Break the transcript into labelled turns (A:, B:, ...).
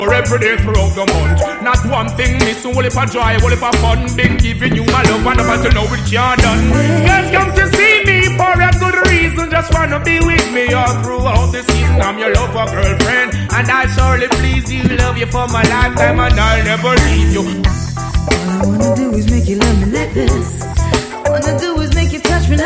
A: every day throughout the month. Not one thing missing, only for joy, only for fun. Been giving you my love and up until now it can't done. Girls come to see me for a good reason, just wanna be with me all throughout the season. I'm your lover girlfriend, and I surely please you, love you for my lifetime, and I'll never leave you.
B: All I wanna do is make you love me like this. All I wanna do is make you touch me